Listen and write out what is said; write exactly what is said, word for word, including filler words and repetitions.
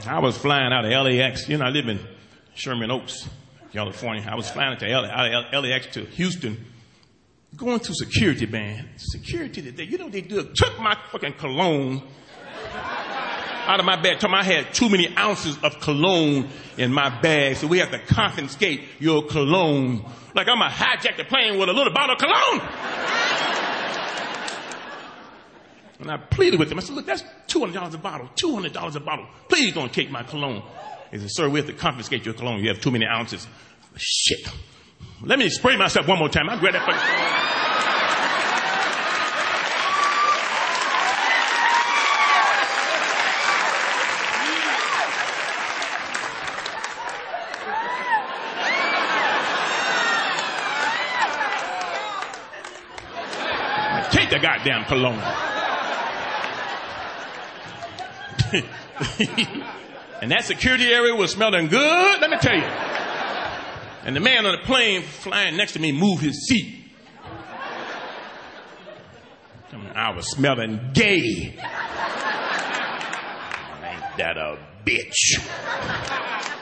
I was flying out of L A X. You know, I live in Sherman Oaks, California. I was flying to L A, out of L A X to Houston, going through security, man. Security today, you know what they do? Took my fucking cologne out of my bag. Told me I had too many ounces of cologne in my bag, so we have to confiscate your cologne. Like I'm gonna hijack the plane with a little bottle of cologne. And I pleaded with them. I said, look, that's two hundred dollars a bottle. two hundred dollars a bottle. Please don't take my cologne. He said, sir, we have to confiscate your cologne. You have too many ounces. Shit. Let me spray myself one more time. I grab that fucking... Take the goddamn cologne. And that security area was smelling good, let me tell you. And the man on the plane flying next to me moved his seat. I was smelling gay. Ain't that a bitch?